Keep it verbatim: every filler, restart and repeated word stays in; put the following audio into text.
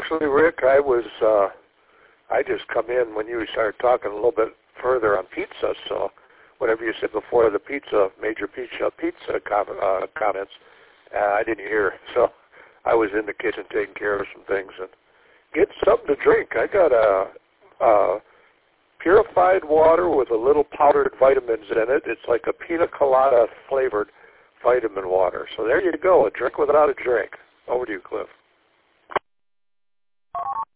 actually, Rick, I was, uh, I just come in when you started talking a little bit further on pizza, so whatever you said before the pizza, major pizza, pizza com- uh, comments, uh, I didn't hear. So I was in the kitchen taking care of some things and getting something to drink. I got a, a purified water with a little powdered vitamins in it. It's like a pina colada flavored vitamin water. So there you go, a drink without a drink. Over to you, Cliff.